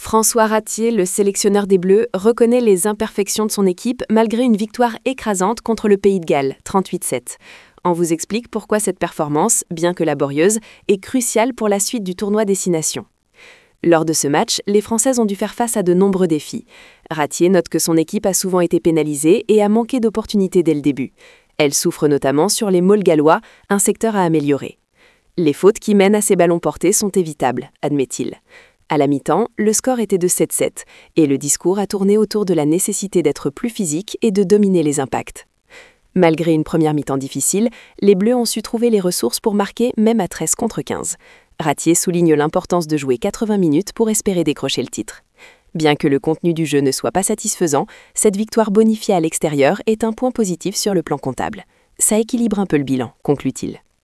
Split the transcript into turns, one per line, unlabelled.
François Ratier, le sélectionneur des Bleus, reconnaît les imperfections de son équipe malgré une victoire écrasante contre le Pays de Galles, 38-7. On vous explique pourquoi cette performance, bien que laborieuse, est cruciale pour la suite du tournoi Destination. Lors de ce match, les Françaises ont dû faire face à de nombreux défis. Ratier note que son équipe a souvent été pénalisée et a manqué d'opportunités dès le début. Elle souffre notamment sur les mauls gallois, un secteur à améliorer. Les fautes qui mènent à ces ballons portés sont évitables, admet-il. À la mi-temps, le score était de 7-7 et le discours a tourné autour de la nécessité d'être plus physique et de dominer les impacts. Malgré une première mi-temps difficile, les Bleus ont su trouver les ressources pour marquer même à 13 contre 15. Ratier souligne l'importance de jouer 80 minutes pour espérer décrocher le titre. Bien que le contenu du jeu ne soit pas satisfaisant, cette victoire bonifiée à l'extérieur est un point positif sur le plan comptable. Ça équilibre un peu le bilan, conclut-il.